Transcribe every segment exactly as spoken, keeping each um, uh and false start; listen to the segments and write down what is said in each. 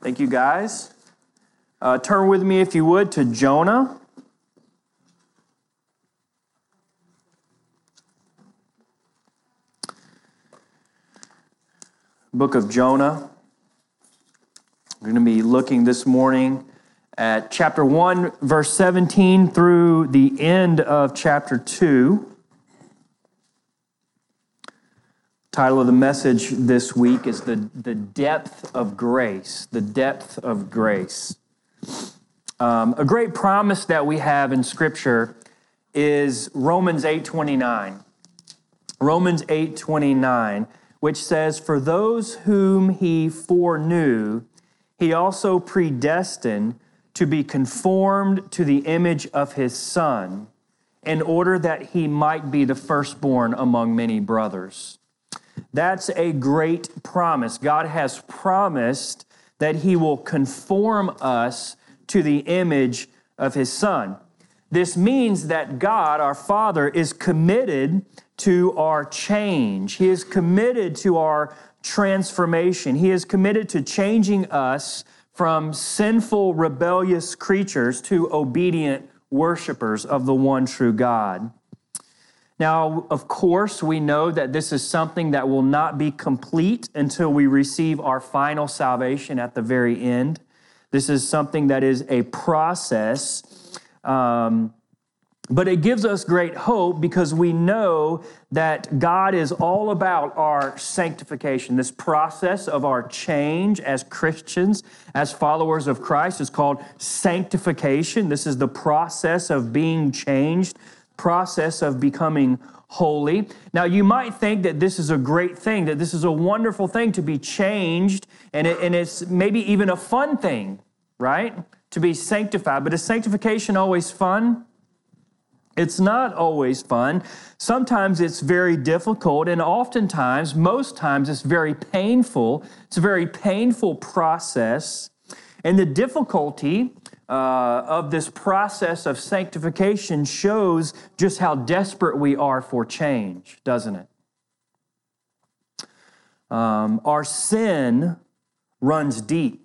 Thank you, guys. Uh, turn with me, if you would, to Jonah. Book of Jonah. We're going to be looking this morning at chapter one, verse seventeen through the end of chapter two. Title of the message this week is the, the depth of grace, the depth of grace. Um, a great promise that we have in Scripture is Romans eight twenty-nine. Romans eight twenty-nine, which says, "For those whom he foreknew, he also predestined to be conformed to the image of his Son, in order that he might be the firstborn among many brothers." That's a great promise. God has promised that he will conform us to the image of his Son. This means that God, our Father, is committed to our change. He is committed to our transformation. He is committed to changing us from sinful, rebellious creatures to obedient worshipers of the one true God. Now, of course, we know that this is something that will not be complete until we receive our final salvation at the very end. This is something that is a process, um, but it gives us great hope because we know that God is all about our sanctification. This process of our change as Christians, as followers of Christ, is called sanctification. This is the process of being changed, process of becoming holy. Now, you might think that this is a great thing, that this is a wonderful thing to be changed, and, it, and it's maybe even a fun thing, right? To be sanctified. But is sanctification always fun? It's not always fun. Sometimes it's very difficult, and oftentimes, most times, it's very painful. It's a very painful process. And the difficulty uh, of this process of sanctification shows just how desperate we are for change, doesn't it? Um, our sin runs deep.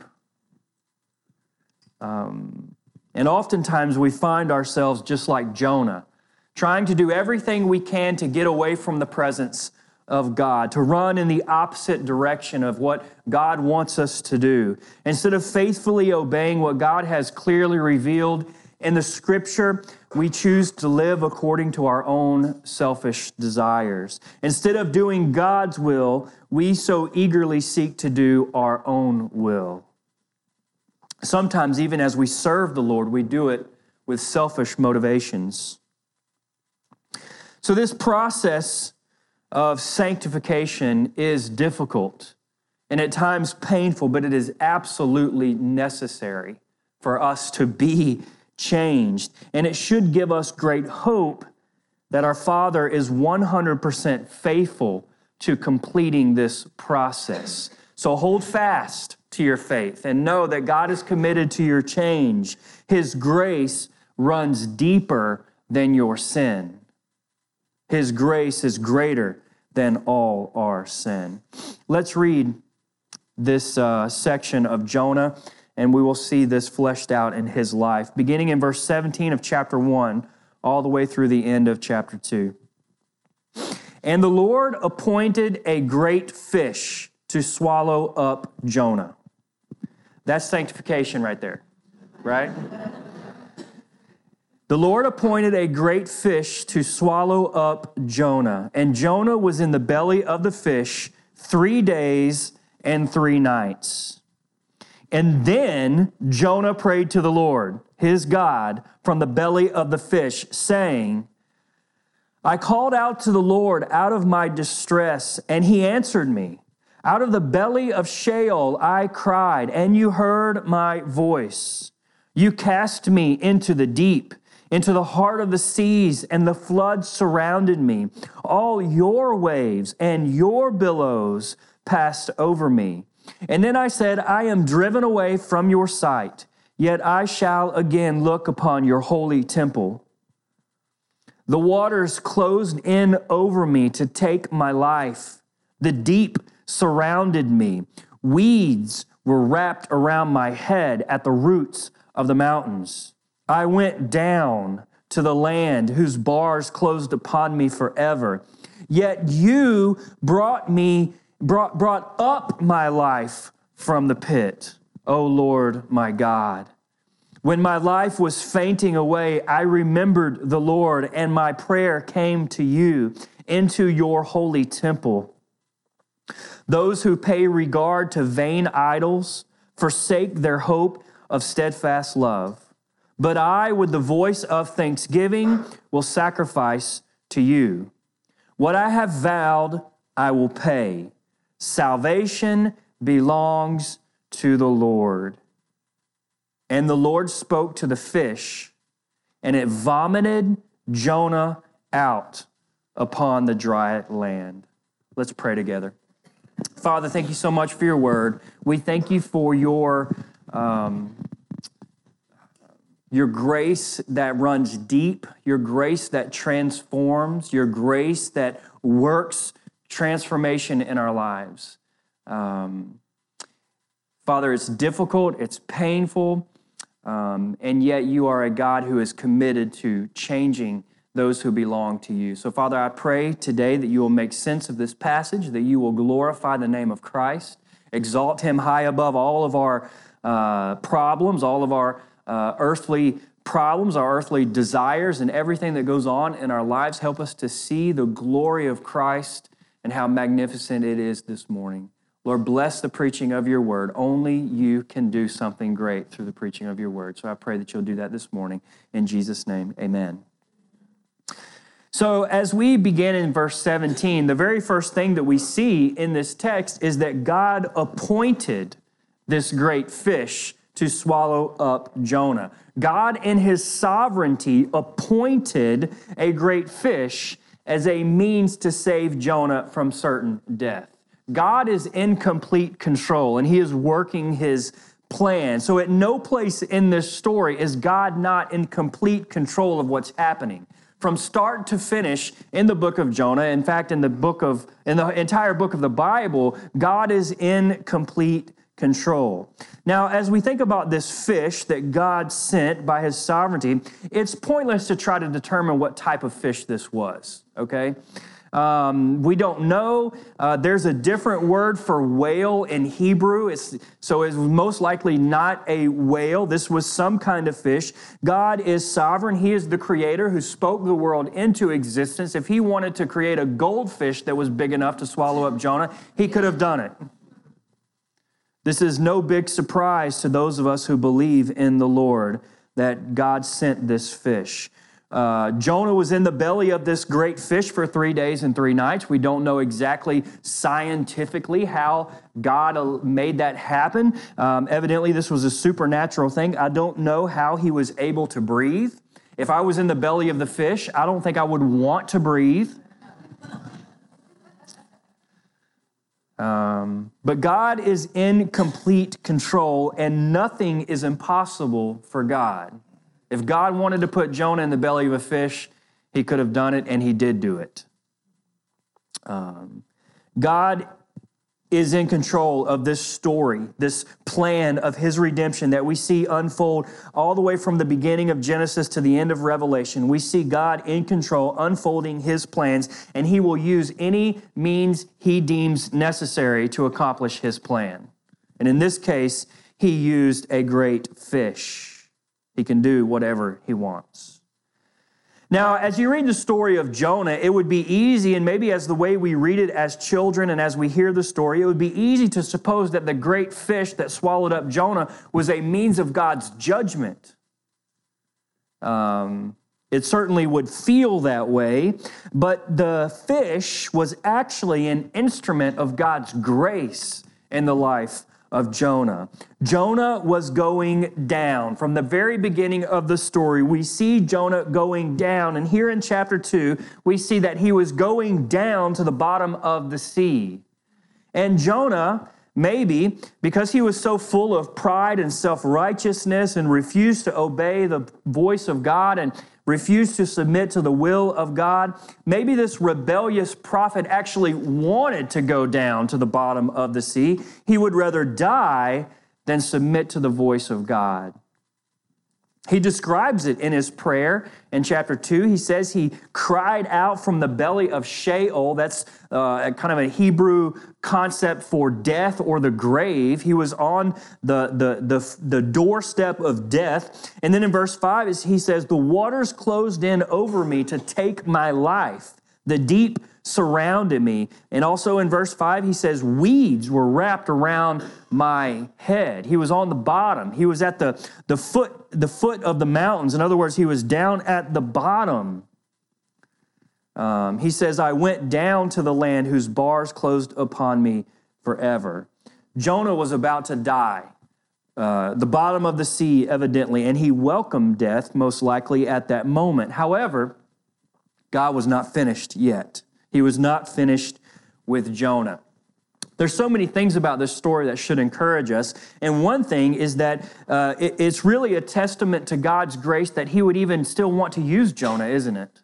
Um, and oftentimes we find ourselves just like Jonah, trying to do everything we can to get away from the presence of God, to run in the opposite direction of what God wants us to do. Instead of faithfully obeying what God has clearly revealed in the Scripture, we choose to live according to our own selfish desires. Instead of doing God's will, we so eagerly seek to do our own will. Sometimes, even as we serve the Lord, we do it with selfish motivations. So this process of sanctification is difficult and at times painful, but it is absolutely necessary for us to be changed. And it should give us great hope that our Father is one hundred percent faithful to completing this process. So hold fast to your faith and know that God is committed to your change. His grace runs deeper than your sin. His grace is greater than all our sin. Let's read this uh, section of Jonah, and we will see this fleshed out in his life, beginning in verse seventeen of chapter one, all the way through the end of chapter two. "And the Lord appointed a great fish to swallow up Jonah." That's sanctification right there, right? "The Lord appointed a great fish to swallow up Jonah, and Jonah was in the belly of the fish three days and three nights. And then Jonah prayed to the Lord, his God, from the belly of the fish, saying, I called out to the Lord out of my distress, and he answered me. Out of the belly of Sheol I cried, and you heard my voice. You cast me into the deep, into the heart of the seas, and the floods surrounded me. All your waves and your billows passed over me. And then I said, I am driven away from your sight, yet I shall again look upon your holy temple. The waters closed in over me to take my life. The deep surrounded me. Weeds were wrapped around my head at the roots of the mountains. I went down to the land whose bars closed upon me forever. Yet you brought me, brought, brought up my life from the pit, O Lord my God. When my life was fainting away, I remembered the Lord, and my prayer came to you into your holy temple. Those who pay regard to vain idols forsake their hope of steadfast love. But I, with the voice of thanksgiving, will sacrifice to you. What I have vowed, I will pay. Salvation belongs to the Lord. And the Lord spoke to the fish, and it vomited Jonah out upon the dry land. Let's pray together. Father, thank you so much for your word. We thank you for your um, your grace that runs deep, your grace that transforms, your grace that works transformation in our lives. Um, Father, it's difficult, it's painful, um, and yet you are a God who is committed to changing those who belong to you. So, Father, I pray today that you will make sense of this passage, that you will glorify the name of Christ, exalt him high above all of our uh, problems, all of our uh, earthly problems, our earthly desires, and everything that goes on in our lives. Help us to see the glory of Christ and how magnificent it is this morning. Lord, bless the preaching of your word. Only you can do something great through the preaching of your word. So I pray that you'll do that this morning. In Jesus' name, amen. So as we begin in verse seventeen, the very first thing that we see in this text is that God appointed this great fish to swallow up Jonah. God in his sovereignty appointed a great fish as a means to save Jonah from certain death. God is in complete control, and he is working his plan. So at no place in this story is God not in complete control of what's happening. From start to finish in the book of Jonah, in fact, in the book of, in the entire book of the Bible, God is in complete control. Now, as we think about this fish that God sent by his sovereignty, it's pointless to try to determine what type of fish this was, okay? Um, we don't know. Uh, there's a different word for whale in Hebrew. It's, so it's most likely not a whale. This was some kind of fish. God is sovereign. He is the creator who spoke the world into existence. If he wanted to create a goldfish that was big enough to swallow up Jonah, he could have done it. This is no big surprise to those of us who believe in the Lord that God sent this fish. Uh, Jonah was in the belly of this great fish for three days and three nights. We don't know exactly scientifically how God made that happen. Um, evidently, this was a supernatural thing. I don't know how he was able to breathe. If I was in the belly of the fish, I don't think I would want to breathe. Um, but God is in complete control, and nothing is impossible for God. If God wanted to put Jonah in the belly of a fish, he could have done it, and he did do it. Um, God is in control of this story, this plan of his redemption that we see unfold all the way from the beginning of Genesis to the end of Revelation. We see God in control, unfolding his plans, and he will use any means he deems necessary to accomplish his plan. And in this case, he used a great fish. He can do whatever he wants. Now, as you read the story of Jonah, it would be easy, and maybe as the way we read it as children and as we hear the story, it would be easy to suppose that the great fish that swallowed up Jonah was a means of God's judgment. Um, it certainly would feel that way, but the fish was actually an instrument of God's grace in the life of Jonah. Jonah was going down. From the very beginning of the story, we see Jonah going down. And here in chapter two, we see that he was going down to the bottom of the sea. And Jonah maybe because he was so full of pride and self-righteousness and refused to obey the voice of God and refused to submit to the will of God, maybe this rebellious prophet actually wanted to go down to the bottom of the sea. He would rather die than submit to the voice of God. He describes it in his prayer in chapter two. He says he cried out from the belly of Sheol. That's uh, kind of a Hebrew concept for death or the grave. He was on the, the, the, the doorstep of death. And then in verse five, he says, the waters closed in over me to take my life. The deep surrounded me. And also in verse five, he says, weeds were wrapped around my head. He was on the bottom. He was at the, the foot, the foot of the mountains. In other words, he was down at the bottom. Um, he says, I went down to the land whose bars closed upon me forever. Jonah was about to die. Uh, the bottom of the sea, evidently, and he welcomed death, most likely at that moment. However, God was not finished yet. He was not finished with Jonah. There's so many things about this story that should encourage us. And one thing is that uh, it, it's really a testament to God's grace that he would even still want to use Jonah, isn't it?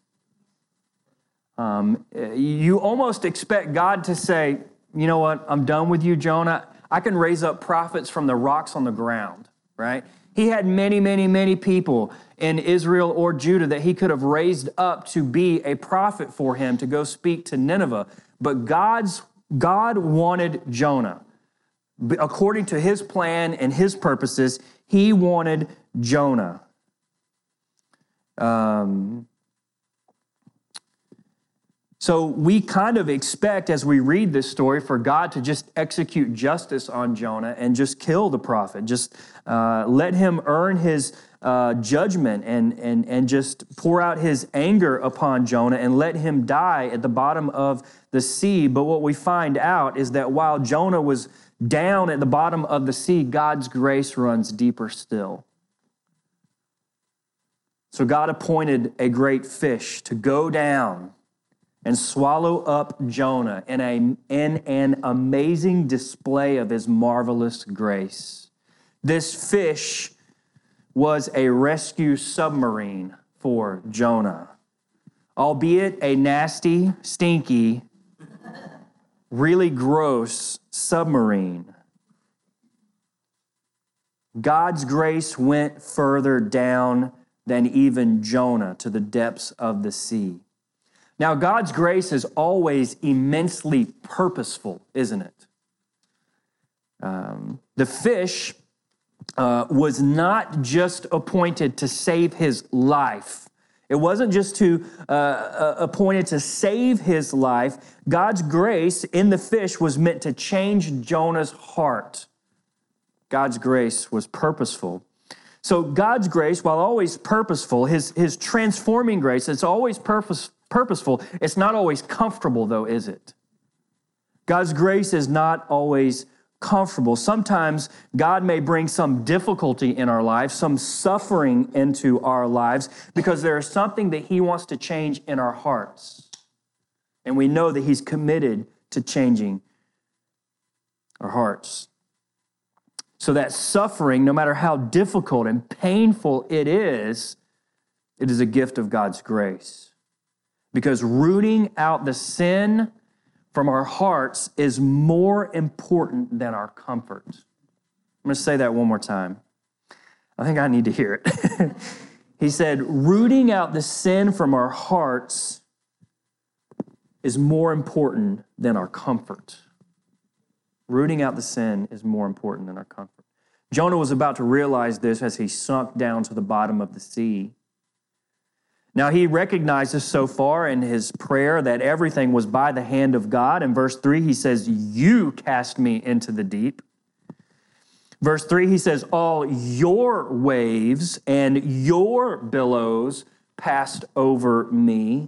Um, you almost expect God to say, you know what, I'm done with you, Jonah. I can raise up prophets from the rocks on the ground, right? He had many, many, many people in Israel or Judah that he could have raised up to be a prophet for him to go speak to Nineveh. But God's God wanted Jonah. According to his plan and his purposes, he wanted Jonah. Um, so we kind of expect as we read this story for God to just execute justice on Jonah and just kill the prophet. Just uh, let him earn his uh, judgment and, and, and just pour out his anger upon Jonah and let him die at the bottom of the sea. But what we find out is that while Jonah was down at the bottom of the sea, God's grace runs deeper still. So God appointed a great fish to go down and swallow up Jonah in, a, in an amazing display of his marvelous grace. This fish was a rescue submarine for Jonah, albeit a nasty, stinky, really gross submarine. God's grace went further down than even Jonah to the depths of the sea. Now, God's grace is always immensely purposeful, isn't it? Um, the fish uh, was not just appointed to save his life. It wasn't just to uh, uh, appointed to save his life. God's grace in the fish was meant to change Jonah's heart. God's grace was purposeful. So God's grace, while always purposeful, his, his transforming grace, it's always purpose, purposeful. It's not always comfortable, though, is it? God's grace is not always comfortable. Sometimes God may bring some difficulty in our lives, some suffering into our lives, because there is something that he wants to change in our hearts. And we know that he's committed to changing our hearts. So that suffering, no matter how difficult and painful it is, it is a gift of God's grace. Because rooting out the sin from our hearts is more important than our comfort. I'm going to say that one more time. I think I need to hear it. He said, rooting out the sin from our hearts is more important than our comfort. Rooting out the sin is more important than our comfort. Jonah was about to realize this as he sunk down to the bottom of the sea. Now, he recognizes so far in his prayer that everything was by the hand of God. In verse three, he says, you cast me into the deep. Verse three, he says, all your waves and your billows passed over me.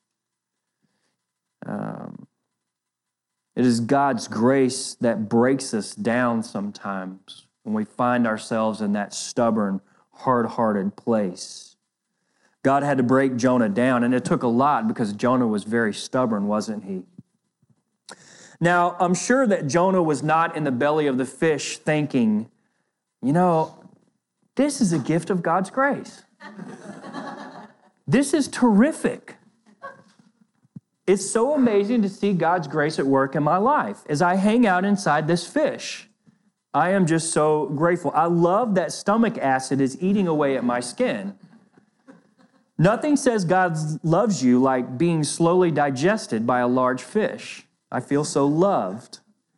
Um, it is God's grace that breaks us down sometimes when we find ourselves in that stubborn, hard-hearted place. God had to break Jonah down, and it took a lot because Jonah was very stubborn, wasn't he? Now, I'm sure that Jonah was not in the belly of the fish thinking, you know, this is a gift of God's grace. This is terrific. It's so amazing to see God's grace at work in my life as I hang out inside this fish. I am just so grateful. I love that stomach acid is eating away at my skin. Nothing says God loves you like being slowly digested by a large fish. I feel so loved.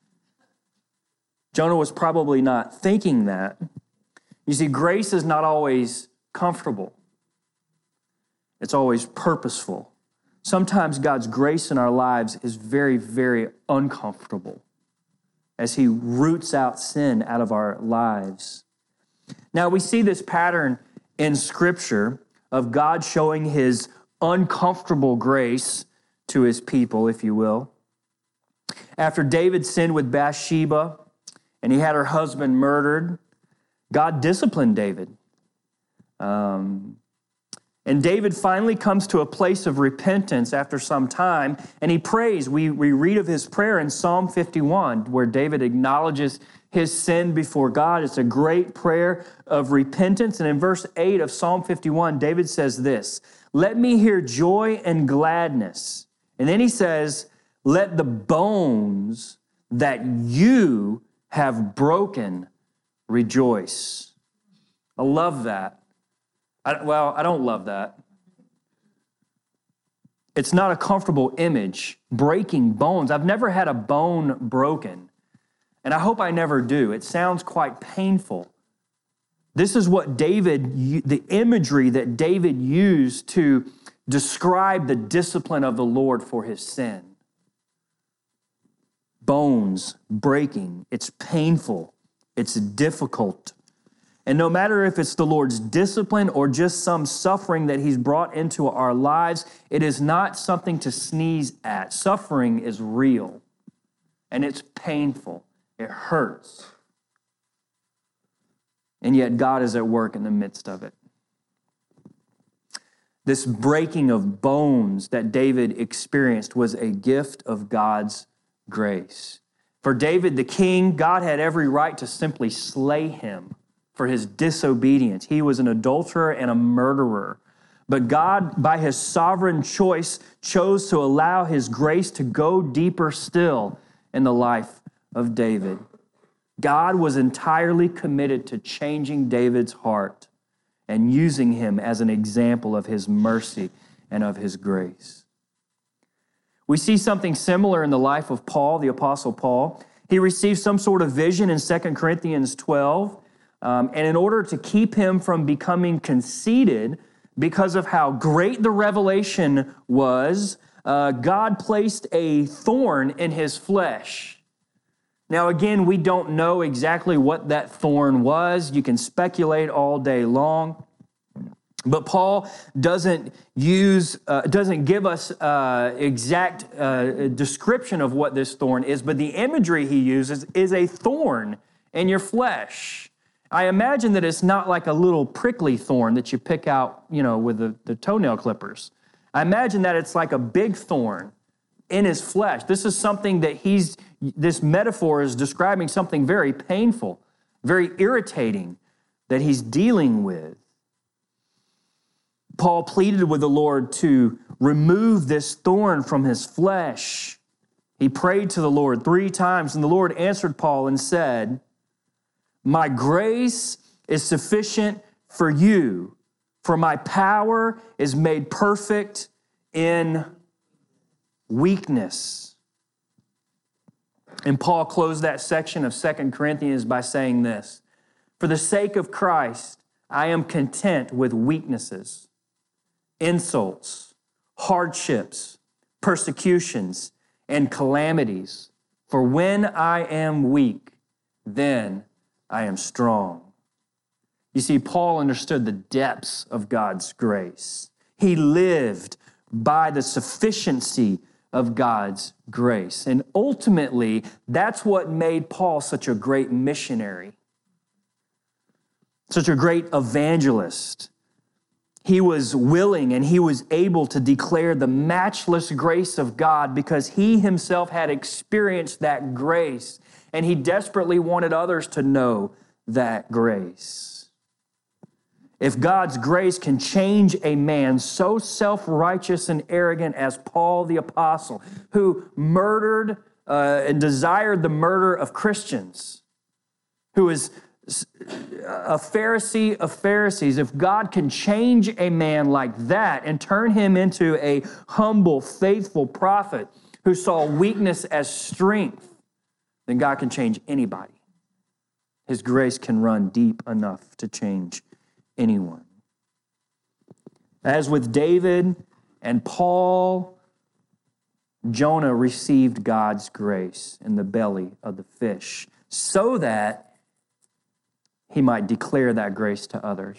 Jonah was probably not thinking that. You see, grace is not always comfortable. It's always purposeful. Sometimes God's grace in our lives is very, very uncomfortable as he roots out sin out of our lives. Now, we see this pattern in Scripture of God showing his uncomfortable grace to his people, if you will. After David sinned with Bathsheba and he had her husband murdered, God disciplined David. Um, and David finally comes to a place of repentance after some time, and he prays. We, we read of his prayer in Psalm fifty-one, where David acknowledges his sin before God. It's a great prayer of repentance. And in verse eight of Psalm fifty-one, David says this, "Let me hear joy and gladness." And then he says, "Let the bones that you have broken rejoice." I love that. I, well, I don't love that. It's not a comfortable image, breaking bones. I've never had a bone broken, and I hope I never do. It sounds quite painful. This is what David, the imagery that David used to describe the discipline of the Lord for his sin. Bones breaking. It's painful. It's difficult. And no matter if it's the Lord's discipline or just some suffering that he's brought into our lives, it is not something to sneeze at. Suffering is real, and it's painful. It hurts. And yet God is at work in the midst of it. This breaking of bones that David experienced was a gift of God's grace. For David the king, God had every right to simply slay him for his disobedience. He was an adulterer and a murderer. But God, by his sovereign choice, chose to allow his grace to go deeper still in the life of David. God was entirely committed to changing David's heart and using him as an example of his mercy and of his grace. We see something similar in the life of Paul, the Apostle Paul. He received some sort of vision in Second Corinthians twelve, um, and in order to keep him from becoming conceited because of how great the revelation was, uh, God placed a thorn in his flesh. Now, again, we don't know exactly what that thorn was. You can speculate all day long. But Paul doesn't use, uh, doesn't give us uh, exact uh, description of what this thorn is, but the imagery he uses is a thorn in your flesh. I imagine that it's not like a little prickly thorn that you pick out, you know, with the, the toenail clippers. I imagine that it's like a big thorn in his flesh. This is something that he's, this metaphor is describing something very painful, very irritating that he's dealing with. Paul pleaded with the Lord to remove this thorn from his flesh. He prayed to the Lord three times, and the Lord answered Paul and said, "My grace is sufficient for you, for my power is made perfect in weakness." And Paul closed that section of Second Corinthians by saying this, "For the sake of Christ, I am content with weaknesses, insults, hardships, persecutions, and calamities. For when I am weak, then I am strong." You see, Paul understood the depths of God's grace. He lived by the sufficiency of God's grace. And ultimately, that's what made Paul such a great missionary, such a great evangelist. he was willing and he was able to declare the matchless grace of God because he himself had experienced that grace, and he desperately wanted others to know that grace. If God's grace can change a man so self-righteous and arrogant as Paul the Apostle, who murdered uh, and desired the murder of Christians, who is a Pharisee of Pharisees, if God can change a man like that and turn him into a humble, faithful prophet who saw weakness as strength, then God can change anybody. His grace can run deep enough to change anyone. As with David and Paul, Jonah received God's grace in the belly of the fish so that he might declare that grace to others.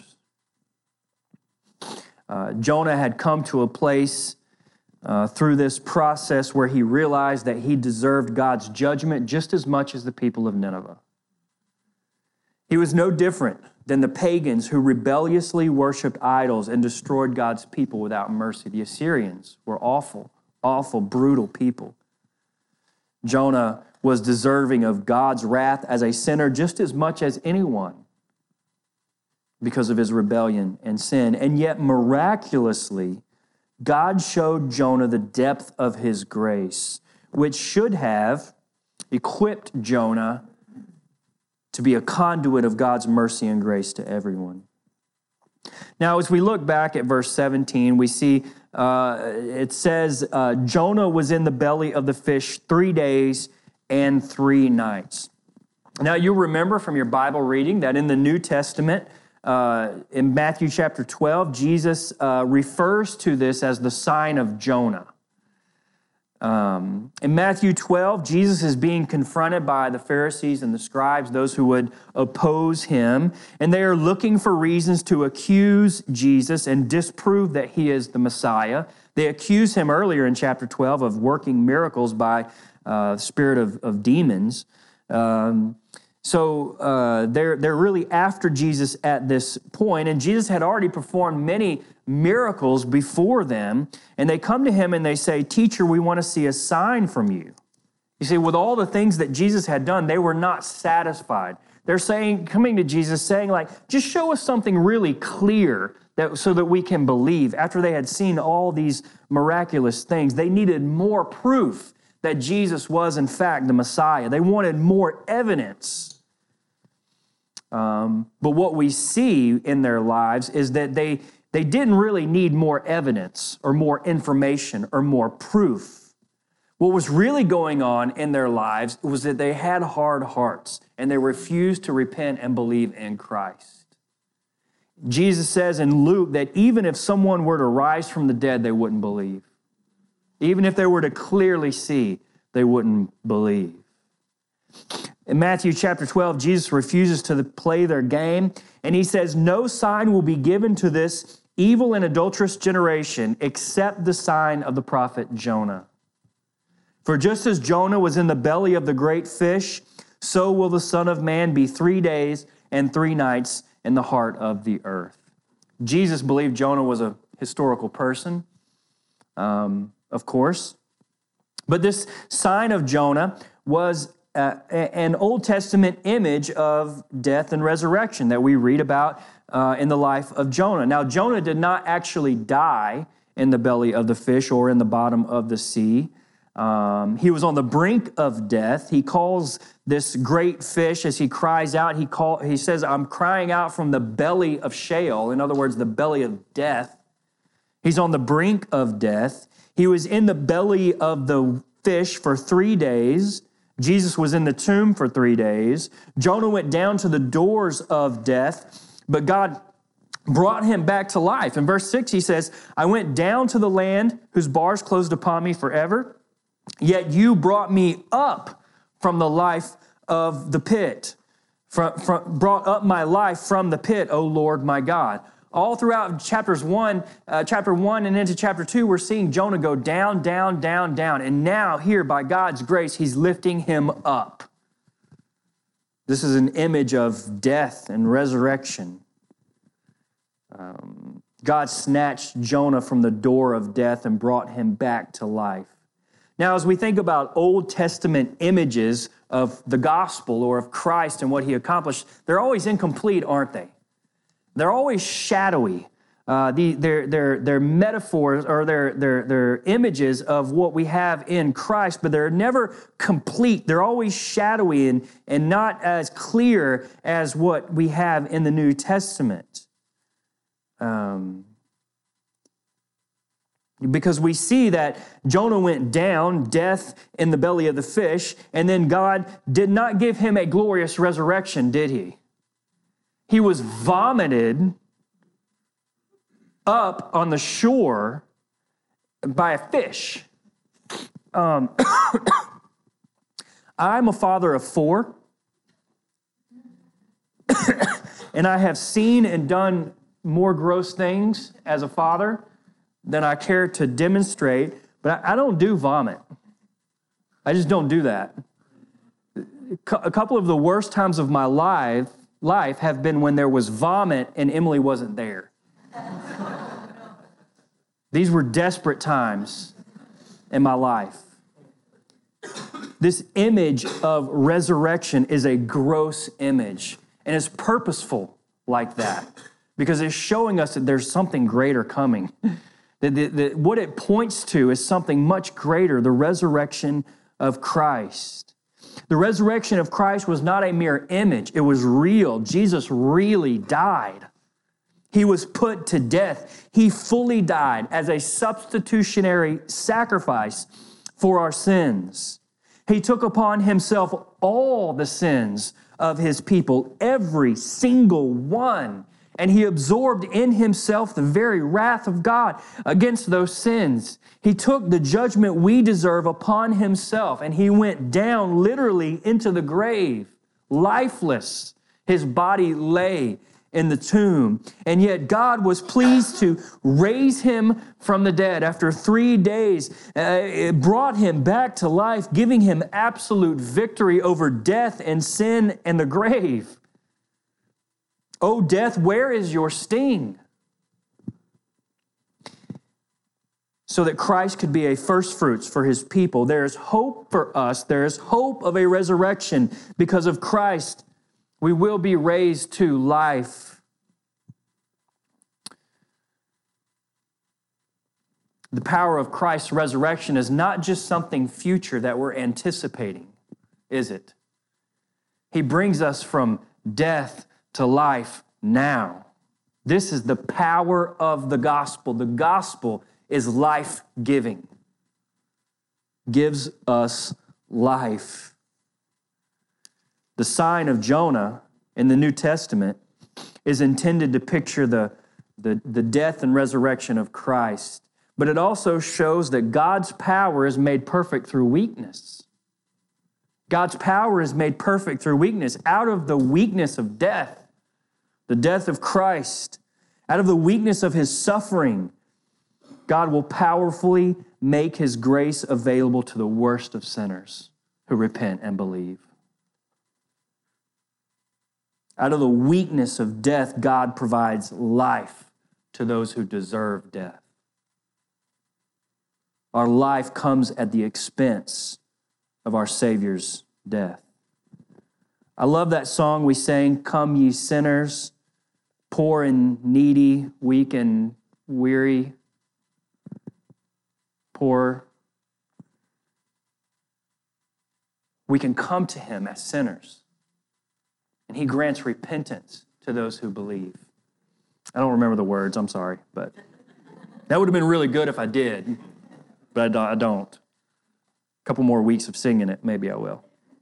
Uh, Jonah had come to a place uh, through this process where he realized that he deserved God's judgment just as much as the people of Nineveh. He was no different than the pagans who rebelliously worshiped idols and destroyed God's people without mercy. The Assyrians were awful, awful, brutal people. Jonah was deserving of God's wrath as a sinner just as much as anyone because of his rebellion and sin. And yet, miraculously, God showed Jonah the depth of his grace, which should have equipped Jonah to be a conduit of God's mercy and grace to everyone. Now, as we look back at verse seventeen, we see uh, it says, uh, Jonah was in the belly of the fish three days and three nights. Now, you remember from your Bible reading that in the New Testament, uh, in Matthew chapter twelve, Jesus uh, refers to this as the sign of Jonah. Um, in Matthew twelve, Jesus is being confronted by the Pharisees and the scribes, those who would oppose him, and they are looking for reasons to accuse Jesus and disprove that he is the Messiah. They accuse him earlier in chapter twelve of working miracles by uh, the spirit of, of demons. Um, so uh, they're, they're really after Jesus at this point, and Jesus had already performed many miracles before them, and they come to him and they say, "Teacher, we want to see a sign from you." You see, with all the things that Jesus had done, they were not satisfied. They're saying, coming to Jesus, saying like, just show us something really clear that so that we can believe. After they had seen all these miraculous things, they needed more proof that Jesus was in fact the Messiah. They wanted more evidence. Um, but what we see in their lives is that they They didn't really need more evidence or more information or more proof. What was really going on in their lives was that they had hard hearts and they refused to repent and believe in Christ. Jesus says in Luke that even if someone were to rise from the dead, they wouldn't believe. Even if they were to clearly see, they wouldn't believe. In Matthew chapter twelve, Jesus refuses to play their game, and he says, "No sign will be given to this evil and adulterous generation except the sign of the prophet Jonah. For just as Jonah was in the belly of the great fish, so will the Son of Man be three days and three nights in the heart of the earth." Jesus believed Jonah was a historical person, um, of course. But this sign of Jonah was Uh, an Old Testament image of death and resurrection that we read about uh, in the life of Jonah. Now, Jonah did not actually die in the belly of the fish or in the bottom of the sea. Um, he was on the brink of death. He calls this great fish as he cries out. He call, he says, "I'm crying out from the belly of Sheol." In other words, the belly of death. He's on the brink of death. He was in the belly of the fish for three days. Jesus was in the tomb for three days. Jonah went down to the doors of death, but God brought him back to life. In verse six, he says, "I went down to the land whose bars closed upon me forever, yet you brought me up from the life of the pit, from, from, brought up my life from the pit, O Lord my God." All throughout chapters one, uh, chapter one and into chapter two, we're seeing Jonah go down, down, down, down. And now here, by God's grace, he's lifting him up. This is an image of death and resurrection. Um, God snatched Jonah from the door of death and brought him back to life. Now, as we think about Old Testament images of the gospel or of Christ and what he accomplished, they're always incomplete, aren't they? They're always shadowy. Uh, the, they're, they're, they're metaphors or they're, they're, they're images of what we have in Christ, but they're never complete. They're always shadowy and, and not as clear as what we have in the New Testament. Um, because we see that Jonah went down, death in the belly of the fish, and then God did not give him a glorious resurrection, did he? He was vomited up on the shore by a fish. Um, I'm a father of four, and I have seen and done more gross things as a father than I care to demonstrate, but I, I don't do vomit. I just don't do that. A couple of the worst times of my life, life have been when there was vomit and Emily wasn't there. These were desperate times in my life. This image of resurrection is a gross image, and it's purposeful like that because it's showing us that there's something greater coming. That, that, that what it points to is something much greater, the resurrection of Christ. The resurrection of Christ was not a mere image. It was real. Jesus really died. He was put to death. He fully died as a substitutionary sacrifice for our sins. He took upon himself all the sins of his people, every single one. And he absorbed in himself the very wrath of God against those sins. He took the judgment we deserve upon himself, and he went down literally into the grave, lifeless. His body lay in the tomb. And yet God was pleased to raise him from the dead after three days. Uh, it brought him back to life, giving him absolute victory over death and sin and the grave. O death, where is your sting? So that Christ could be a first fruits for his people. There is hope for us. There is hope of a resurrection. Because of Christ, we will be raised to life. The power of Christ's resurrection is not just something future that we're anticipating, is it? He brings us from death to life now. This is the power of the gospel. The gospel is life-giving. Gives us life. The sign of Jonah in the New Testament is intended to picture the, the, the death and resurrection of Christ, but it also shows that God's power is made perfect through weakness. God's power is made perfect through weakness. Out of the weakness of death, the death of Christ, out of the weakness of his suffering, God will powerfully make his grace available to the worst of sinners who repent and believe. Out of the weakness of death, God provides life to those who deserve death. Our life comes at the expense of our Savior's death. I love that song we sang, "Come ye sinners, poor and needy, weak and weary, poor." We can come to him as sinners, and he grants repentance to those who believe. I don't remember the words, I'm sorry, but that would have been really good if I did, but I don't. A couple more weeks of singing it, maybe I will.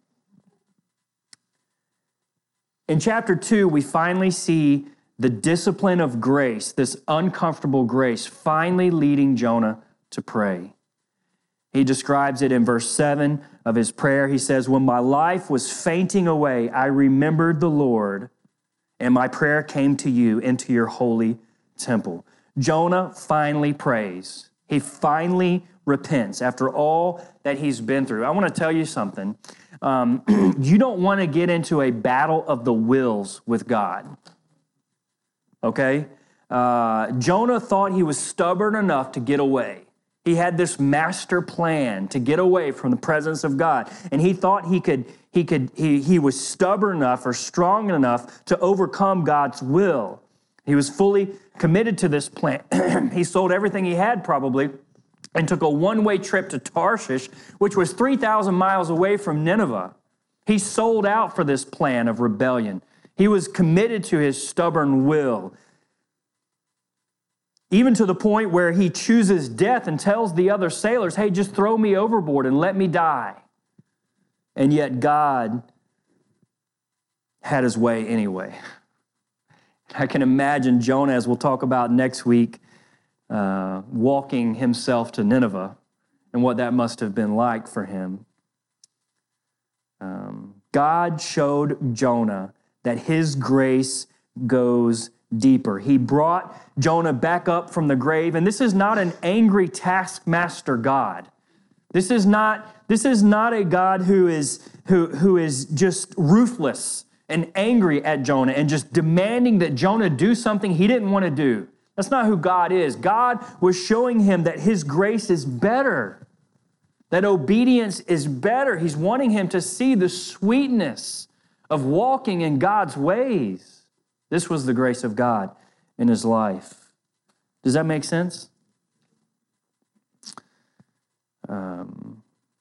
In chapter two, we finally see the discipline of grace, this uncomfortable grace, finally leading Jonah to pray. He describes it in verse seven of his prayer. He says, "When my life was fainting away, I remembered the Lord, and my prayer came to you into your holy temple." Jonah finally prays. He finally repents after all that he's been through. I want to tell you something. Um, you don't want to get into a battle of the wills with God. Okay? Uh, Jonah thought he was stubborn enough to get away. He had this master plan to get away from the presence of God. And he thought he could, he could, he, he was stubborn enough or strong enough to overcome God's will. He was fully committed to this plan. He sold everything he had probably and took a one-way trip to Tarshish, which was three thousand miles away from Nineveh. He sold out for this plan of rebellion. He was committed to his stubborn will, even to the point where he chooses death and tells the other sailors, hey, just throw me overboard and let me die. And yet God had his way anyway. I can imagine Jonah, as we'll talk about next week, uh, walking himself to Nineveh and what that must have been like for him. Um, God showed Jonah that his grace goes deeper. He brought Jonah back up from the grave, and this is not an angry taskmaster God. This is not, this is not a God who is, who, who is just ruthless and angry at Jonah and just demanding that Jonah do something he didn't want to do. That's not who God is. God was showing him that his grace is better, that obedience is better. He's wanting him to see the sweetness of walking in God's ways. This was the grace of God in his life. Does that make sense? Um,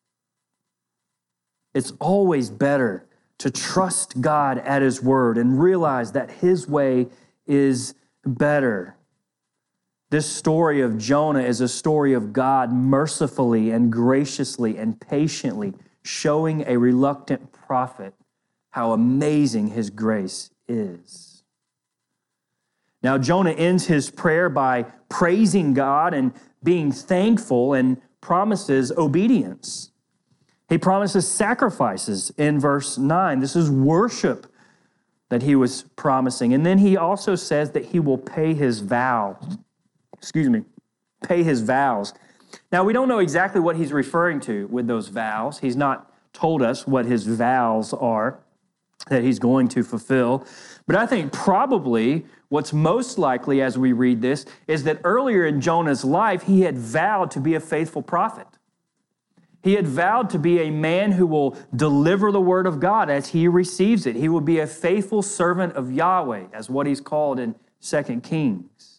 it's always better to trust God at his word and realize that his way is better. This story of Jonah is a story of God mercifully and graciously and patiently showing a reluctant prophet how amazing his grace is. Now, Jonah ends his prayer by praising God and being thankful and promises obedience. He promises sacrifices in verse nine. This is worship that he was promising. And then he also says that he will pay his vows. Excuse me, pay his vows. Now, we don't know exactly what he's referring to with those vows. He's not told us what his vows are that he's going to fulfill. But I think probably what's most likely as we read this is that earlier in Jonah's life, he had vowed to be a faithful prophet. He had vowed to be a man who will deliver the word of God as he receives it. He will be a faithful servant of Yahweh, as what he's called in Second Kings.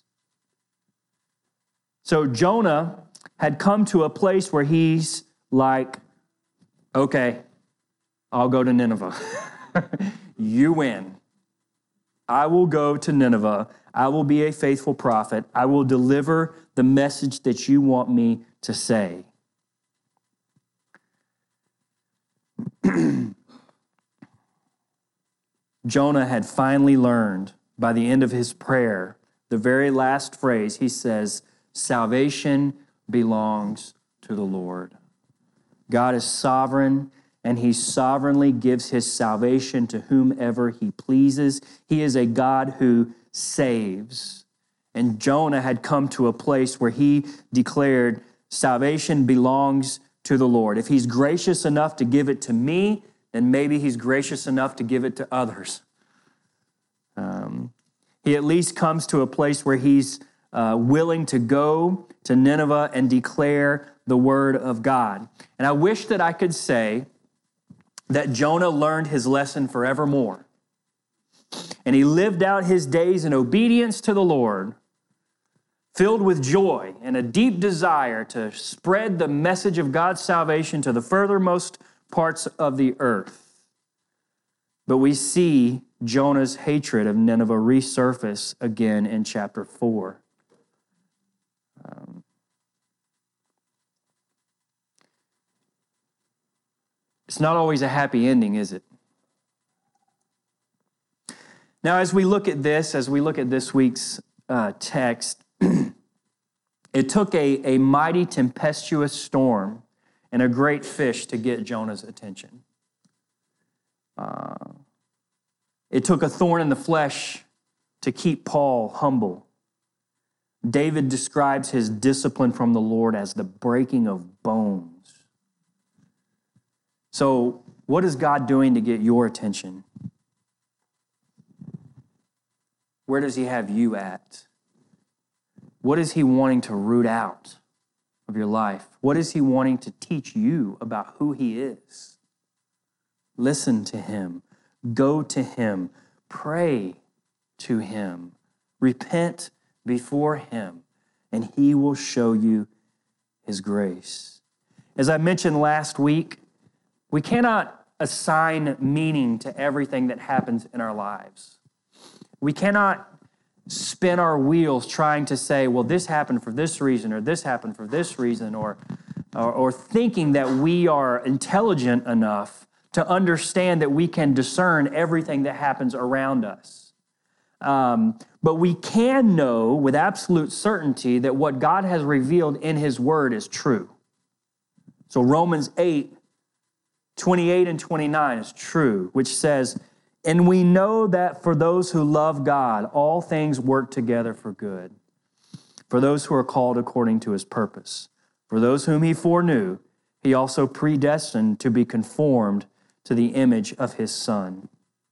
So Jonah had come to a place where he's like, okay, I'll go to Nineveh. You win. I will go to Nineveh. I will be a faithful prophet. I will deliver the message that you want me to say. Jonah had finally learned by the end of his prayer, the very last phrase, he says, salvation belongs to the Lord. God is sovereign, and he sovereignly gives his salvation to whomever he pleases. He is a God who saves. And Jonah had come to a place where he declared, salvation belongs to the Lord. If he's gracious enough to give it to me, then maybe he's gracious enough to give it to others. Um, he at least comes to a place where he's uh, willing to go to Nineveh and declare the word of God. And I wish that I could say that Jonah learned his lesson forevermore. And he lived out his days in obedience to the Lord, filled with joy and a deep desire to spread the message of God's salvation to the furthermost parts of the earth. But we see Jonah's hatred of Nineveh resurface again in chapter four. Um, it's not always a happy ending, is it? Now, as we look at this, as we look at this week's uh, text, it took a, a mighty tempestuous storm and a great fish to get Jonah's attention. Uh, it took a thorn in the flesh to keep Paul humble. David describes his discipline from the Lord as the breaking of bones. So, what is God doing to get your attention? Where does he have you at? What is he wanting to root out of your life? What is he wanting to teach you about who he is? Listen to him. Go to him. Pray to him. Repent before him, and he will show you his grace. As I mentioned last week, we cannot assign meaning to everything that happens in our lives. We cannot spin our wheels trying to say, well, this happened for this reason, or this happened for this reason, or, or, or thinking that we are intelligent enough to understand that we can discern everything that happens around us. Um, but we can know with absolute certainty that what God has revealed in his word is true. So Romans eight, twenty-eight and twenty-nine is true, which says, and we know that for those who love God, all things work together for good, for those who are called according to his purpose. For those whom he foreknew, he also predestined to be conformed to the image of his Son.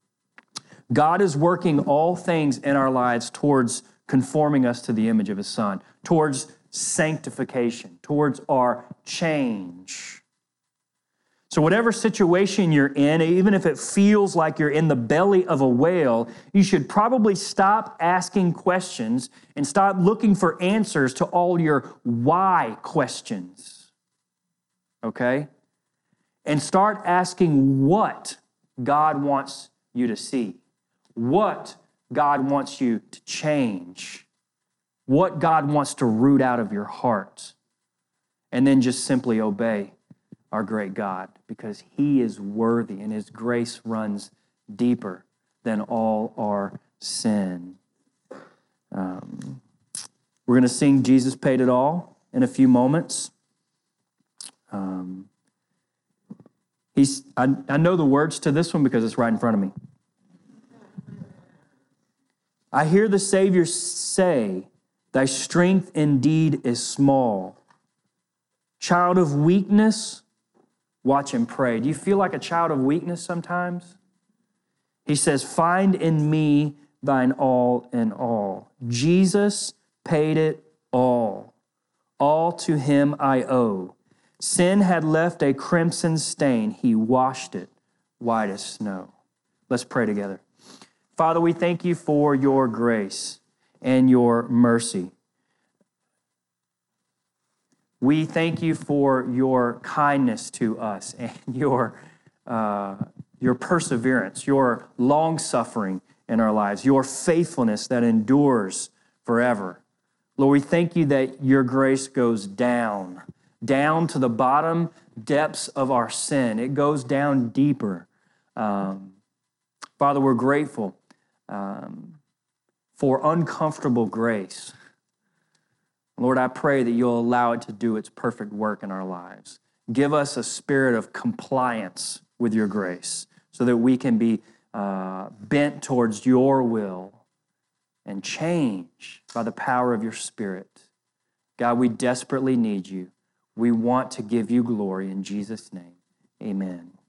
God is working all things in our lives towards conforming us to the image of his Son, towards sanctification, towards our change. So whatever situation you're in, even if it feels like you're in the belly of a whale, you should probably stop asking questions and stop looking for answers to all your why questions, okay? And start asking what God wants you to see, what God wants you to change, what God wants to root out of your heart, and then just simply obey our great God, because he is worthy and his grace runs deeper than all our sin. Um, we're going to sing Jesus Paid It All in a few moments. Um, he's, I, I know the words to this one because it's right in front of me. I hear the Savior say, thy strength indeed is small. Child of weakness, watch and pray. Do you feel like a child of weakness sometimes? He says, find in me thine all in all. Jesus paid it all. All to him I owe. Sin had left a crimson stain. He washed it white as snow. Let's pray together. Father, we thank you for your grace and your mercy. We thank you for your kindness to us and your, uh, your perseverance, your long-suffering in our lives, your faithfulness that endures forever. Lord, we thank you that your grace goes down, down to the bottom depths of our sin. It goes down deeper. Um, Father, we're grateful um, for uncomfortable grace. Lord, I pray that you'll allow it to do its perfect work in our lives. Give us a spirit of compliance with your grace so that we can be uh, bent towards your will and change by the power of your Spirit. God, we desperately need you. We want to give you glory in Jesus' name. Amen.